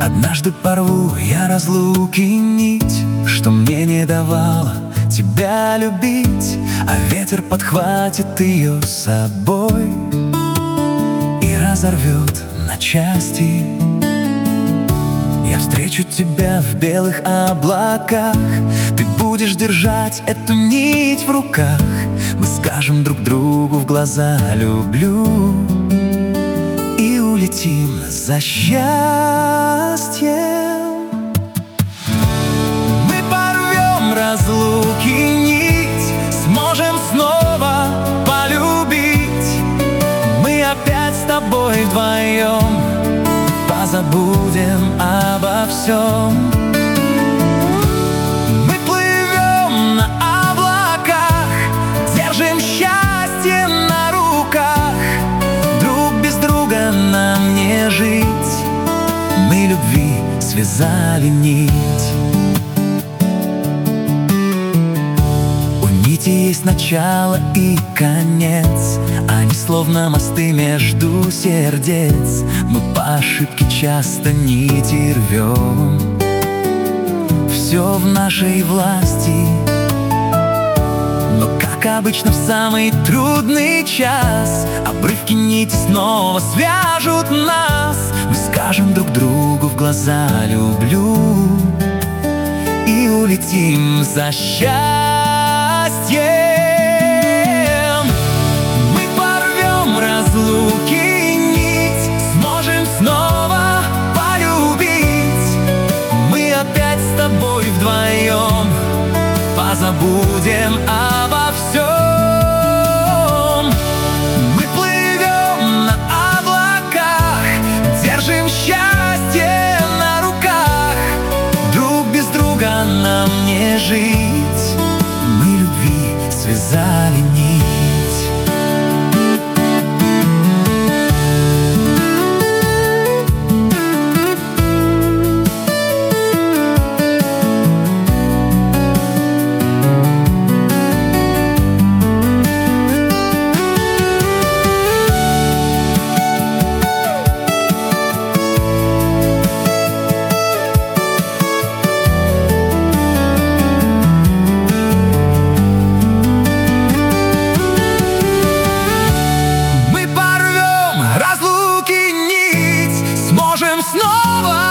Однажды порву я разлуки нить, что мне не давала тебя любить, а ветер подхватит ее с собой и разорвет на части. Я встречу тебя в белых облаках, ты будешь держать эту нить в руках. Мы скажем друг другу в глаза «люблю» и улетим за счастьем. Мы порвем разлуки нить, сможем снова полюбить. Мы опять с тобой вдвоем позабудем обо всем. Мы плывем на облаках, держим счастье на руках. Друг без друга нам не жить, мы любви связали нить. У нити есть начало и конец, они словно мосты между сердец. Мы по ошибке часто нити рвем, все в нашей власти. Но как обычно в самый трудный час обрывки нити снова свяжут нас. Мы скажем друг другу в глаза «люблю» и улетим за счастьем. Мы порвем разлуки нить, сможем снова полюбить. Мы опять с тобой вдвоем позабудем обо всем. Мы плывем на облаках, держим счастье на руках. Друг без друга нам не жить, мы любви связали нить. Снова